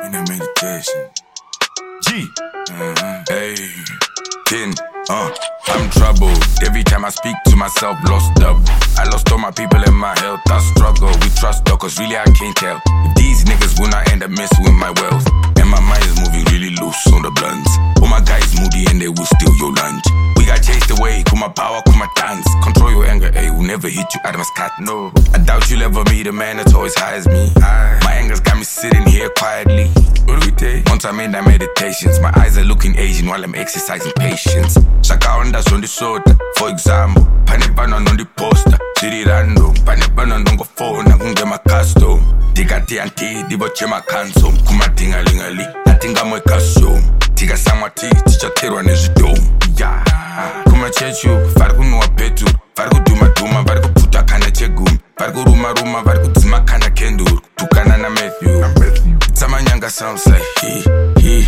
in a meditation. G. Hey. Then, I'm troubled. Every time I speak to myself, lost up. I lost all my people and my health. I struggle with trust, though, cause really I can't tell if these niggas will not end up messing with my wealth. And my mind is moving really loose on the blunts. All my guys moody and they will steal your lunch. We got chased away, kuma power, kuma dance. Control your anger, will never hit you out of my scat, no. I doubt you'll ever meet a man that's always high as me. My anger's got me sitting here quietly. What do we take? Once I'm in that meditations, my eyes are looking Asian while I'm exercising patience. Shaka ondas on the soda, for example. Panepano on the poster, city random. Panepano on the phone, I can get my custom. Digati anti, diboche my cancel. Kuma tingalingali, I think I'm a custom. Tiga samati, ticha terwa nezidom. Yeah. Kuma chechu, fargu nuwa petu. Fargu duma, fargu puta kana chegum. Fargu ruma, fargu tzima kana kendur. Tukana na Matthew. Samanyanga sounds like he.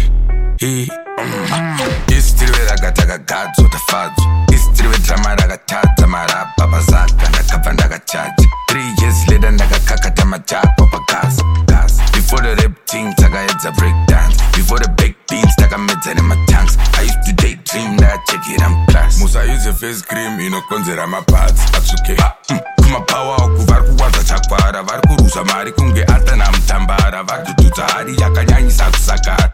Istiriwe ragataga gadzo tafadzo. Istiriwe drama ragatata marapa bazaka. Nakapa ndagachaji. 3 years later ndagakakata majapa pagazi. Before the rap thing, tagaedza breakdance. Before the big beans, tagamedza in my tanks. I used to daydream that I check it, I'm class. Musa use a face cream, inokonzera maparts. That's okay. Kuma power oku varikuwadza chakwara. Varikurusa mari kunge ata na mtambara. Varikututsa hari yakanyanyisa kusakara.